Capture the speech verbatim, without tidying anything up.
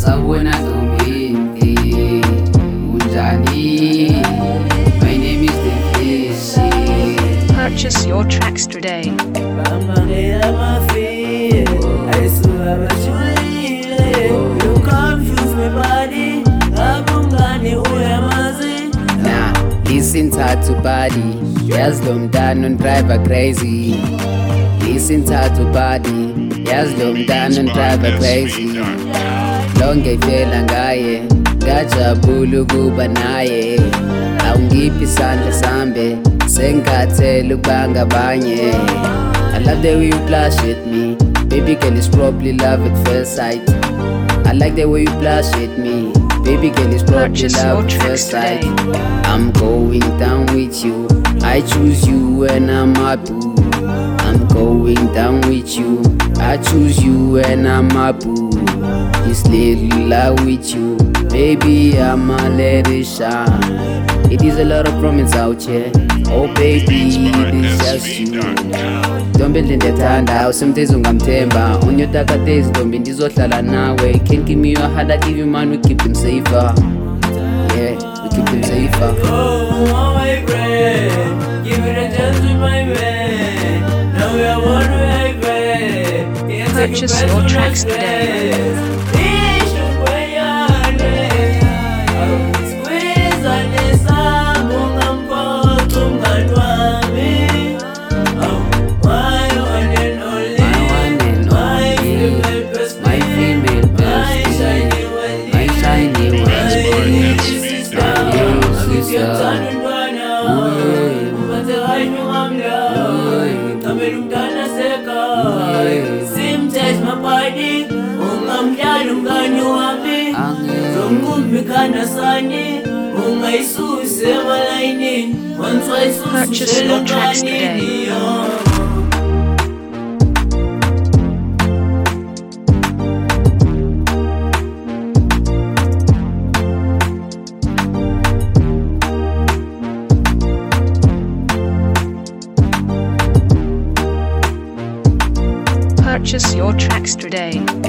Sabona Tombi, Unjani. My name is Defishi. Purchase your tracks today. You confuse me body. Nah, listen to body. Yes, them down and drive her crazy. Listen to body. Yes, them down and drive her crazy. Longe fela ngaye, ngajabulu kuba naye. Awungiphi sandla sambe, sengathela ukubanga abanye. I love the way you blush at me. Baby girl, it's probably love at first sight. I like the way you blush at me. Baby girl, it's probably Purchase love your at tracks first sight. today. I'm going down with you. I choose you and I'm a boo. I'm going down with you. I choose you and I'm a boo. This little love with you, baby, I'ma let it shine. It is a lot of promise out here. Oh baby, it is just you. Don't build in the tanda, usimtezi ungamthemba. On your darker days, don't be ndizohlala nawe. Can't give me your heart, I give you mine, we keep them safer. Yeah, we keep them safer. Oh my friend, give it a chance with my man. Now we are one way back. Purchase your tracks today. Simtest my body, ungamdala umngani wami. Zomkumbikana sani, ungaisuse emalayinini. Purchase your tracks today. Purchase your tracks today.